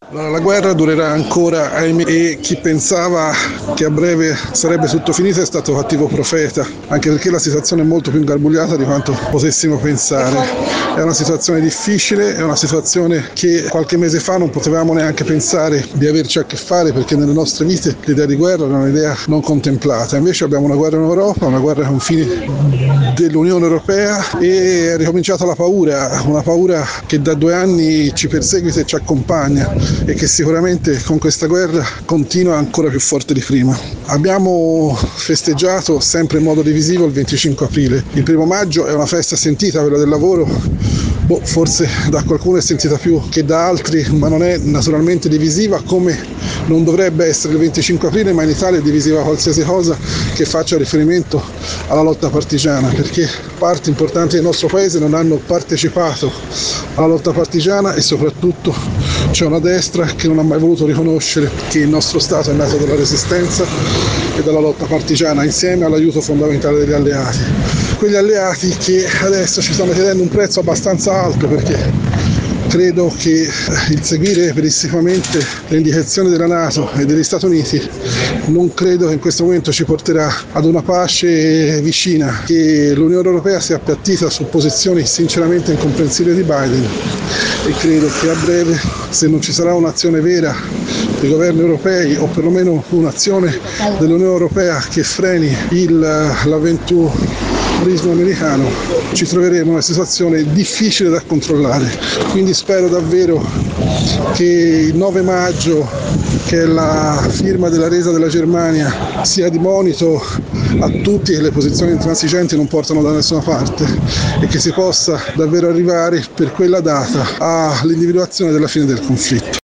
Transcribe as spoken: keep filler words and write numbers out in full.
Allora, la guerra durerà ancora, ahimè, e chi pensava che a breve sarebbe tutto finito è stato cattivo profeta, anche perché la situazione è molto più ingarbugliata di quanto potessimo pensare. È una situazione difficile, è una situazione che qualche mese fa non potevamo neanche pensare di averci a che fare, perché nelle nostre vite l'idea di guerra era un'idea non contemplata. Invece abbiamo una guerra in Europa, una guerra ai confini dell'Unione Europea, e è ricominciata la paura, una paura che da due anni ci perseguita e ci accompagna e che sicuramente con questa guerra continua ancora più forte di prima. Abbiamo festeggiato sempre in modo divisivo il venticinque aprile. Il primo maggio è una festa sentita, quella del lavoro. Boh, forse da qualcuno è sentita più che da altri, ma non è naturalmente divisiva, come non dovrebbe essere il venticinque aprile, ma in Italia è divisiva qualsiasi cosa che faccia riferimento alla lotta partigiana, perché parti importanti del nostro paese non hanno partecipato alla lotta partigiana e soprattutto c'è una destra che non ha mai voluto riconoscere che il nostro Stato è nato dalla resistenza e dalla lotta partigiana, insieme all'aiuto fondamentale degli alleati. Quegli alleati che adesso ci stanno chiedendo un prezzo abbastanza alto, perché credo che il seguire pedissequamente le indicazioni della NATO e degli Stati Uniti non credo che in questo momento ci porterà ad una pace vicina, che l'Unione Europea si è appiattita su posizioni sinceramente incomprensibili di Biden, e credo che a breve, se non ci sarà un'azione vera dei governi europei, o perlomeno un'azione dell'Unione Europea che freni il, l'avventurismo americano, ci troveremo in una situazione difficile da controllare. Quindi spero davvero che il nove maggio, che è la firma della resa della Germania, sia di monito a tutti, e le posizioni intransigenti non portano da nessuna parte, e che si possa davvero arrivare per quella data all'individuazione della fine del conflitto.